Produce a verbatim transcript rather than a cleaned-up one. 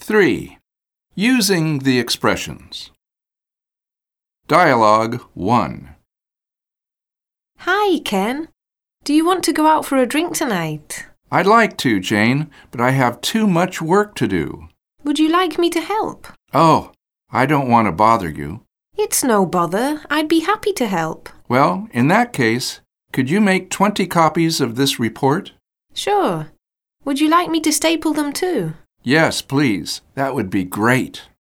three. Using the expressions. Dialogue one. Hi, Ken. Do you want to go out for a drink tonight? I'd like to, Jane, but I have too much work to do. Would you like me to help? Oh, I don't want to bother you. It's no bother. I'd be happy to help. Well, in that case, could you make twenty copies of this report? Sure. Would you like me to staple them too? Yes, please. That would be great.